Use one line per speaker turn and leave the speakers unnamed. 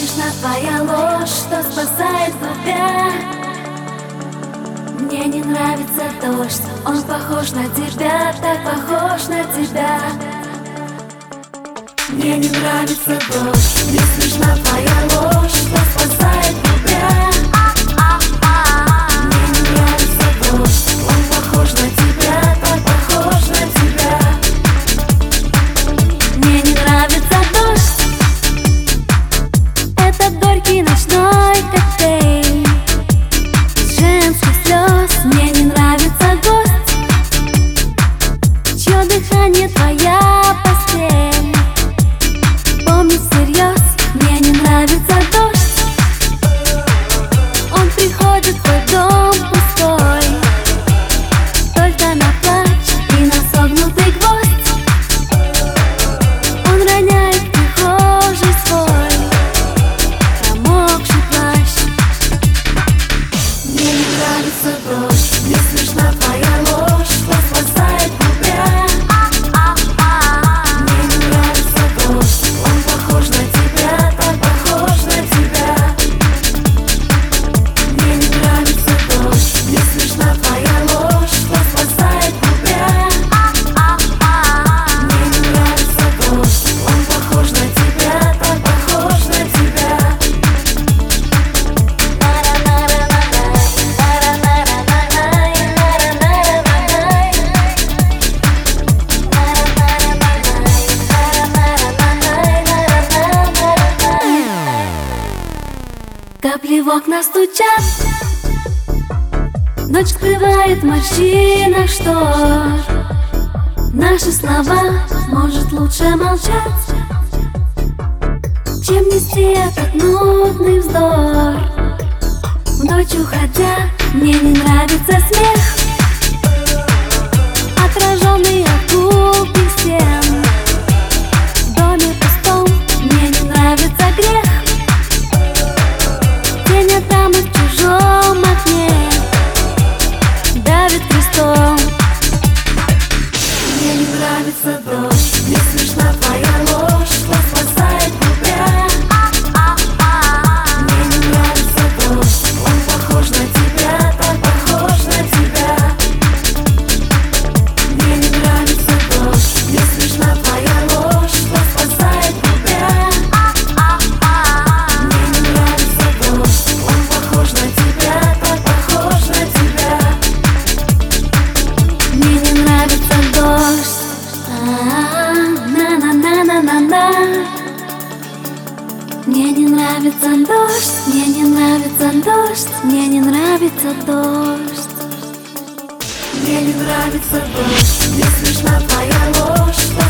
смешна твоя ложь, что спасает тебя. Мне не нравится дождь, он похож на тебя, так похож на тебя. Мне не нравится дождь, мне смешна твоя ложь, что спасает тебя. Мне не нравится дождь, он похож на тебя, так похож на тебя. Мне не нравится дождь, это горький ночной коктейль из женских слез. Мне не нравится гость, чье дыхание твоя постель. Помни всерьез, мне не нравится дождь, он приходит в твой дом пустой, только на плач и на согнутый гвоздь. Он роняет в прихожий свой промокший плащ. Мне не нравится дождь, мне смешна твоя ложь, что спасает тебя. Мне не нравится дождь, он похож на тебя, так похож на тебя. Мне не нравится дождь, мне смешна твоя ложь, что спасает тебя. Мне не нравится дождь, он похож на тебя, так похож на тебя. Капли в окна стучат, ночь скрывает в морщинах штор. Наши слова, может, лучше молчать, чем нести этот нудный вздор. В ночь уходя, мне не нравится смех, отраженный от гулких стен. В доме пустом мне не нравится грех, тень от дамы в чужом окне давит крестом. Мне не нравится дождь, мне смешна твоя ложь, что спасает тебя. Мне не нравится дождь, он похож на тебя, так похож на тебя. Мне не нравится дождь, мне смешна твоя ложь, что спасает тебя. Мне не нравится дождь, он похож на тебя, так похож на тебя. Мне не нравится дождь, на-на-на-на-на-на. Мне не нравится дождь, мне не нравится дождь, мне не нравится дождь. Мне не нравится дождь, мне смешна твоя ложь, что